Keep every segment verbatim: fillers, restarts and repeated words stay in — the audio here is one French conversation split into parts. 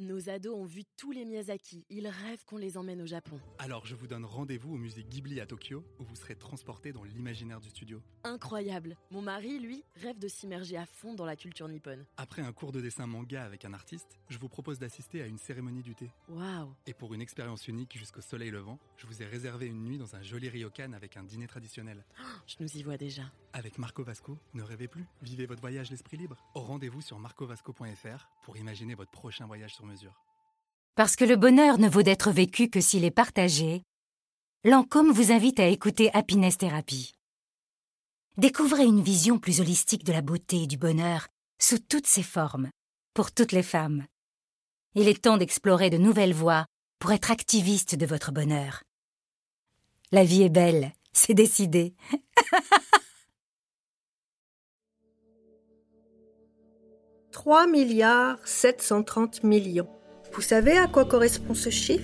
Nos ados ont vu tous les Miyazaki. Ils rêvent qu'on les emmène au Japon. Alors je vous donne rendez-vous au musée Ghibli à Tokyo, où vous serez transportés dans l'imaginaire du studio. Incroyable. Mon mari, lui, rêve de s'immerger à fond dans la culture nippone. Après un cours de dessin manga avec un artiste, je vous propose d'assister à une cérémonie du thé. Waouh. Et pour une expérience unique jusqu'au soleil levant, je vous ai réservé une nuit dans un joli ryokan avec un dîner traditionnel. Oh, je nous y vois déjà. Avec Marco Vasco, ne rêvez plus, vivez votre voyage l'esprit libre. Au rendez-vous sur marco vasco point f r pour imaginer votre prochain voyage sur mesure. Parce que le bonheur ne vaut d'être vécu que s'il est partagé, Lancôme vous invite à écouter Happiness Therapy. Découvrez une vision plus holistique de la beauté et du bonheur sous toutes ses formes, pour toutes les femmes. Il est temps d'explorer de nouvelles voies pour être activiste de votre bonheur. La vie est belle, c'est décidé. trois milliards sept cent trente millions. Vous savez à quoi correspond ce chiffre ?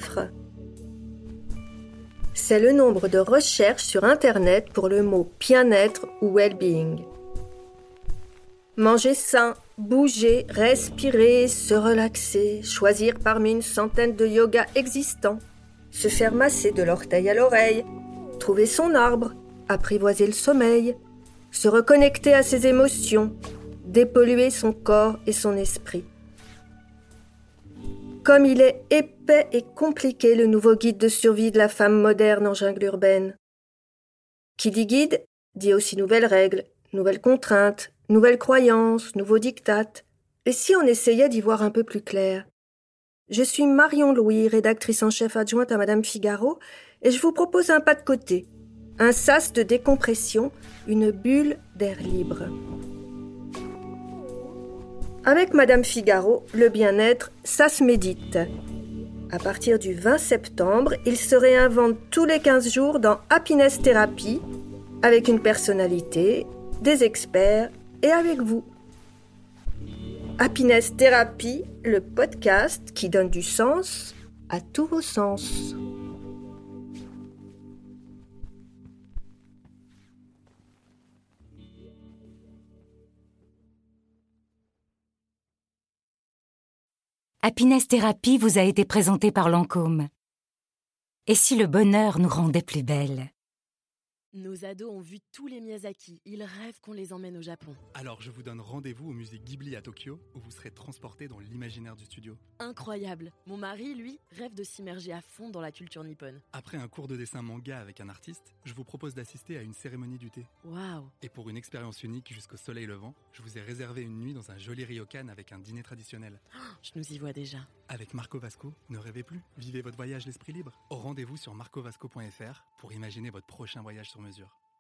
C'est le nombre de recherches sur Internet pour le mot bien-être ou well-being. Manger sain, bouger, respirer, se relaxer, choisir parmi une centaine de yogas existants, se faire masser de l'orteil à l'oreille, trouver son arbre, apprivoiser le sommeil, se reconnecter à ses émotions, dépolluer son corps et son esprit. Comme il est épais et compliqué le nouveau guide de survie de la femme moderne en jungle urbaine. Qui dit guide, dit aussi nouvelles règles, nouvelles contraintes, nouvelles croyances, nouveaux diktats. Et si on essayait d'y voir un peu plus clair ? Je suis Marion Louis, rédactrice en chef adjointe à Madame Figaro, et je vous propose un pas de côté, un sas de décompression, une bulle d'air libre. Avec Madame Figaro, le bien-être, ça se médite. À partir du vingt septembre, il se réinvente tous les quinze jours dans Happiness Therapy, avec une personnalité, des experts et avec vous. Happiness Therapy, le podcast qui donne du sens à tous vos sens. Happiness Therapy vous a été présenté par Lancôme. Et si le bonheur nous rendait plus belles ? Nos ados ont vu tous les Miyazaki. Ils rêvent qu'on les emmène au Japon. Alors je vous donne rendez-vous au musée Ghibli à Tokyo, où vous serez transportés dans l'imaginaire du studio. Incroyable. Mon mari, lui, rêve de s'immerger à fond dans la culture nippone. Après un cours de dessin manga avec un artiste, je vous propose d'assister à une cérémonie du thé. Waouh. Et pour une expérience unique jusqu'au soleil levant, je vous ai réservé une nuit dans un joli ryokan avec un dîner traditionnel. Oh, je nous y vois déjà. Avec Marco Vasco, ne rêvez plus, vivez votre voyage l'esprit libre. Au rendez-vous sur marco vasco point f r pour imaginer votre prochain voyage sur mesure.